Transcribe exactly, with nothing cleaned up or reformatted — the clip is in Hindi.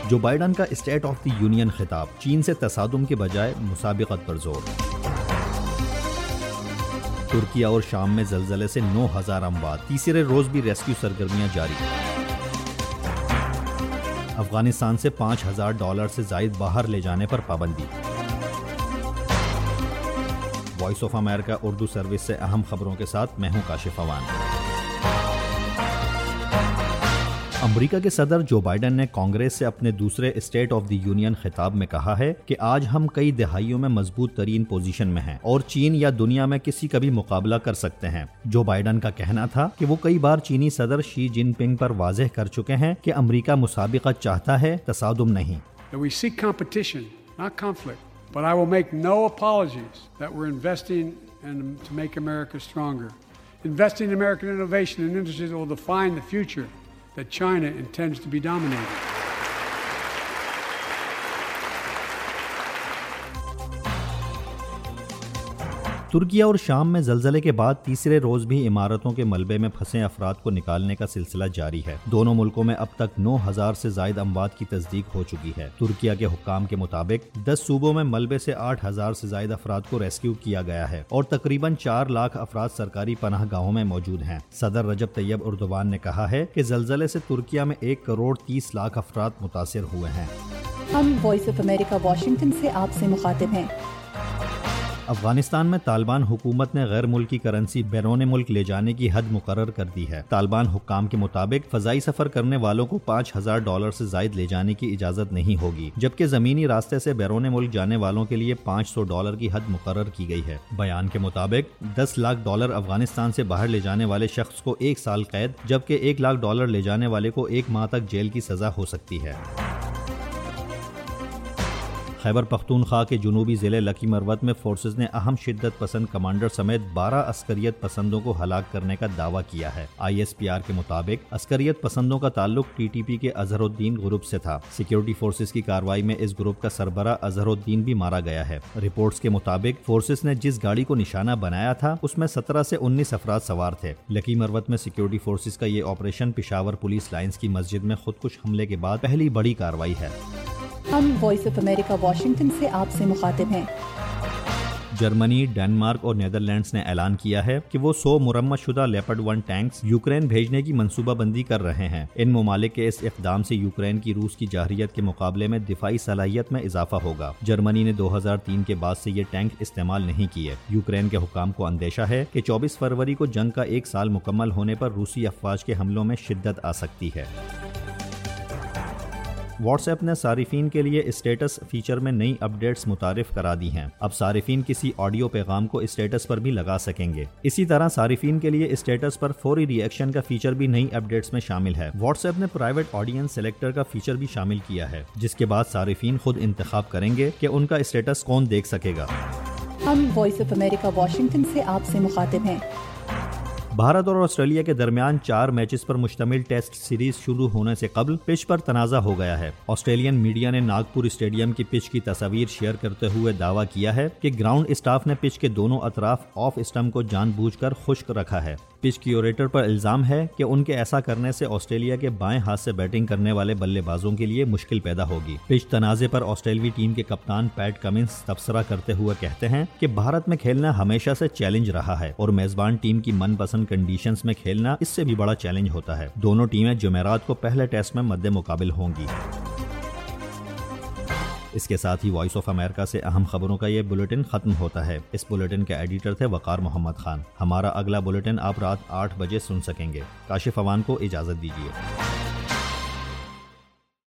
जो बाइडन का स्टेट ऑफ द यूनियन खिताब, चीन से तसादुम के बजाय मुसाबिकत पर जोर। तुर्किया और शाम में जलजले से नौ हजार अमवात, तीसरे रोज भी रेस्क्यू सरगर्मियां जारी। अफगानिस्तान से पाँच हजार डॉलर से जायद बाहर ले जाने पर पाबंदी। Voice of America Urdu service से अहम खबरों के साथ मैं हूं काशिफ अवान। अमेरिका के सदर जो बाइडन ने कांग्रेस से अपने दूसरे स्टेट ऑफ द यूनियन खिताब में कहा है कि आज हम कई दहाइयों में मजबूत तरीन पोजीशन में हैं और चीन या दुनिया में किसी का भी मुकाबला कर सकते हैं। जो बाइडन का कहना था कि वो कई बार चीनी सदर शी जिनपिंग पर वाज़ेह कर चुके हैं कि अमेरिका मुसाबिकत चाहता है, तसादुम नहीं। We seek competition, not conflict. But I will make no apologies that we're investing in, to make America stronger. Investing in American innovation and industries that will define the future that China intends to be dominating. Türkiye और शाम में जलजले के बाद तीसरे रोज भी इमारतों के मलबे में फंसे अफराद को निकालने का सिलसिला जारी है। दोनों मुल्कों में अब तक नौ हजार से जायद अमवात की तस्दीक हो चुकी है। तुर्किया के हुक्काम के मुताबिक दस सूबों में मलबे से आठ हजार से जायद अफराद को रेस्क्यू किया गया है और तकरीबन चार लाख अफराद सरकारी पनाह गाहों में मौजूद हैं। सदर रजब तैयब उर्दवान ने कहा है कि जलजले से तुर्किया में एक करोड़ तीस लाख अफराद मुतासिर हुए हैं। हम वॉइस ऑफ अमेरिका वाशिंगटन से आपसे मुखातिब हैं। अफगानिस्तान में तालिबान हुकूमत ने गैर मुल्की करेंसी बैरून मुल्क ले जाने की हद मुकर्रर कर दी है। तालिबान हुक्काम के मुताबिक फजाई सफर करने वालों को पाँच हजार डॉलर से जायद ले जाने की इजाजत नहीं होगी, जबकि जमीनी रास्ते से बैरून मुल्क जाने वालों के लिए पाँच सौ डॉलर की हद मुकर्रर की गई है। बयान के मुताबिक दस लाख डॉलर अफगानिस्तान से बाहर ले जाने वाले शख्स को एक साल कैद, जबकि एक लाख डॉलर ले जाने वाले को एक माह तक जेल की सजा हो सकती है। खैबर पख्तूनख्वा के जुनूबी जिले लकी मरवत में फोर्सेज ने अहम शिद्दत पसंद कमांडर समेत बारह अस्करियत पसंदों को हलाक करने का दावा किया है। आई एस पी आर के मुताबिक अस्करियत पसंदों का ताल्लुक टी टी पी के अजहरुद्दीन ग्रुप से था। सिक्योरिटी फोर्सेज की कार्रवाई में इस ग्रुप का सरबरा अजहरुद्दीन भी मारा गया है। रिपोर्ट्स के मुताबिक फोर्सेज ने जिस गाड़ी को निशाना बनाया था उसमें सत्रह से उन्नीस अफराद सवार थे। लकी मरवत में सिक्योरिटी फोर्सेज का ये ऑपरेशन पेशावर पुलिस लाइन्स की मस्जिद में खुदकुश हमले के बाद पहली बड़ी कार्रवाई है। हम वॉइस ऑफ अमेरिका वाशिंगटन से आपसे मुखातिब हैं। जर्मनी, डेनमार्क और नीदरलैंड्स ने ऐलान किया है कि वो सौ मुरम्मतशुदा लेपर्ड वन टैंक्स यूक्रेन भेजने की मंसूबाबंदी कर रहे हैं। इन ममालिक के इस इक़दाम से यूक्रेन की रूस की जाहरियत के मुकाबले में दिफाई सलाहियत में इजाफा होगा। जर्मनी ने दो हजार तीन के बाद से ये टैंक इस्तेमाल नहीं किए। यूक्रेन के हुकाम को अंदेशा है कि चौबीस फरवरी को जंग का एक साल मुकम्मल होने पर रूसी अफवाज के हमलों में शिद्दत आ सकती है। व्हाट्सएप ने सारिफीन के लिए स्टेटस फीचर में नई अपडेट्स मुतारिफ करा दी हैं। अब सारिफीन किसी ऑडियो पैगाम को स्टेटस पर भी लगा सकेंगे। इसी तरह सारिफीन के लिए स्टेटस पर फौरी रिएक्शन का फीचर भी नई अपडेट्स में शामिल है। व्हाट्सएप ने प्राइवेट ऑडियंस सेलेक्टर का फीचर भी शामिल किया है, जिसके बाद सारिफीन खुद इंतखाब करेंगे कि उनका स्टेटस कौन देख सकेगा। हम वॉइस ऑफ अमेरिका वाशिंगटन से आपसे मुखातिब हैं। भारत और ऑस्ट्रेलिया के दरमियान चार मैचेस पर मुश्तमिल टेस्ट सीरीज शुरू होने से कबल पिच पर तनाज़ा हो गया है। ऑस्ट्रेलियन मीडिया ने नागपुर स्टेडियम की पिच की तस्वीर शेयर करते हुए दावा किया है कि ग्राउंड स्टाफ ने पिच के दोनों अतराफ ऑफ स्टंप को जानबूझकर खुश्क रखा है। पिच क्यूरेटर पर इल्जाम है कि उनके ऐसा करने से ऑस्ट्रेलिया के बाएं हाथ से बैटिंग करने वाले बल्लेबाजों के लिए मुश्किल पैदा होगी। पिच तनाज़े पर ऑस्ट्रेलवी टीम के कप्तान पैट कमिंस तबसरा करते हुए कहते हैं कि भारत में खेलना हमेशा से चैलेंज रहा है और मेजबान टीम की मनपसंद कंडीशंस में खेलना इससे भी बड़ा चैलेंज होता है। दोनों टीमें जुमेरात को पहले टेस्ट में मद्दे मुकाबिल होंगी। इसके साथ ही वॉइस ऑफ अमेरिका से अहम खबरों का ये बुलेटिन खत्म होता है। इस बुलेटिन के एडिटर थे वकार मोहम्मद खान। हमारा अगला बुलेटिन आप रात आठ बजे सुन सकेंगे। काशिफ अवान को इजाजत दीजिए।